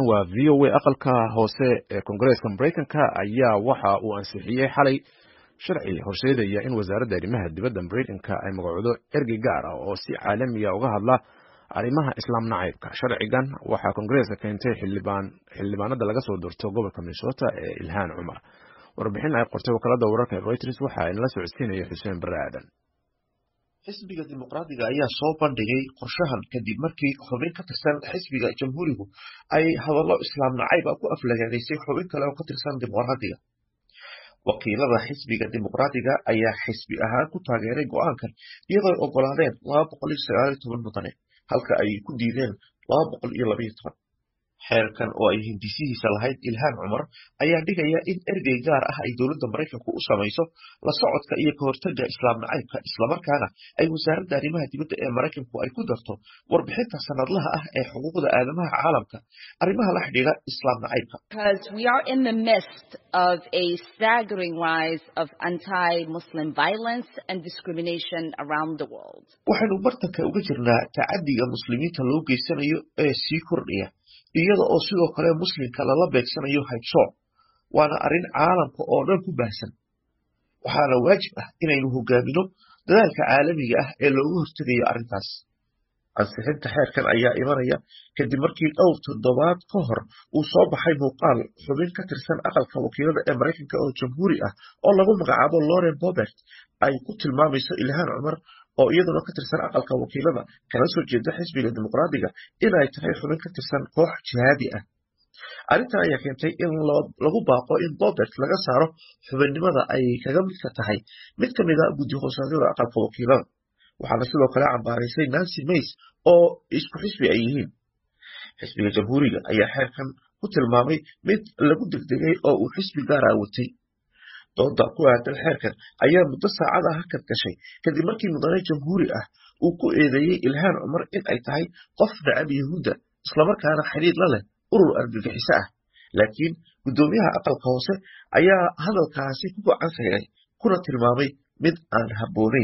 waa VOA aqalka hoose ee Koongareeska Mareykanka ayaa waxa uu ansixiyay xalay sharci horseedaya in wasaaradda arrimaha dibadda Mareykanka ay magacoodo ergey gaar ah oo si caalami ah uga hadla arrimaha islaam nacaybka. Sharcigan waxaa Koongareeska keentay xildhibaanada laga soo doorto gobolka Minnesota ee Ilhaan Cumar. Warbixin ay qortay wakaaladda wararka ee Reuters waxa ay la socodsiinayay Xuseen Barre Aadan. xisbiga dimuqraadiga ayaa soo bandhigay qorshahan kadib markii xubin ka tirsan xisbiga jamhuurigu ay hadallo islaam nacayb ah ku aflagaadeysay xubin kale oo ka tirsan dimuqraadiga. wakiilada xisbiga dimuqraadiga ayaa xisbi ahaan ku taageeray go'aankan iyadoo ay ogolaadeen 219 mudane halka ay ku diideen 212. xeerkan oo ay hindisihiisa lahayd Ilhaan Cumar ayaa dhigaya in ergey gaar ah ay dowladda Mareykanku u samayso la socodka iyo ka hortagga islaam nacaybka, islamarkaana ay wasaaradda arrimaha dibadda ee Mareykanku ay ku darto warbixinta sanadlaha ah ee xuquuqda aadamaha caalamka arrimaha la xidhiidha islaam nacaybka. Because we are in the midst of a staggering rise of anti-Muslim violence and discrimination around the world. waxaynu bartanka uga jirnaa tacadiga muslimiinta loo geysanayo ee sii kordhaya iyada oo sidoo kale muslimka lala beegsanayo haybsooc. waana arrin caalamka oo dhan ku baahsan, waxaana waajib ah inaynu hogaamino dadaalka caalamiga ah ee looga hortegayo arrintaas. ansixinta xeerkan ayaa imanaya kadib markii dhowr toddobaad ka hor uu soo baxay muuqaal xubin ka tirsan aqalka wakiilada ee Mareykanka oo jamhuuri ah oo lagu magacaabo Lauren Boebert ay ku tilmaamayso Ilhaan Cumar oo iyaduna ka tirsan aqalka wakiilada kana soo jeeda xisbiga dimuqraadiga inay tahay xubin ka tirsan koox jihaadi ah. arrintan ayaa keentay in lagu baaqo in Boebert laga saaro xubinnimada ay kaga midka tahay mid ka mid ah guddi hoosaadyada aqalka wakiilada. waxaana sidoo kale cambaaraysay Nancy Mace oo isku xisbi ay yihiin. xisbiga jamhuuriga ayaa xeerkan ku tilmaamay mid lagu degdegay oo uu xisbi gaar ah watay. dooda ku aadan xeerkan ayaa muddo saacad ah hakad gashay kadib markii mudane jamhuuri ah uu ku eedeeyey Ilhaan Cumar in ay tahay qof nacab Yahuudda islamarkaana xiriir la leh urur argagixiso ah. laakiin guddoomiyaha aqalka hoose ayaa hadalkaasi ku gacan sayray kuna tilmaamay mid aan habboonayn.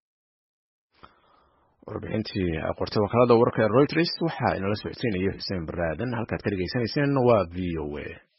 warbixintii ay qortay wakaaladda wararka ee Reuters waxa ay nala socodsiinayay Xuseen Barre Aadan. halkaad ka dhageysanayseen waa VOA.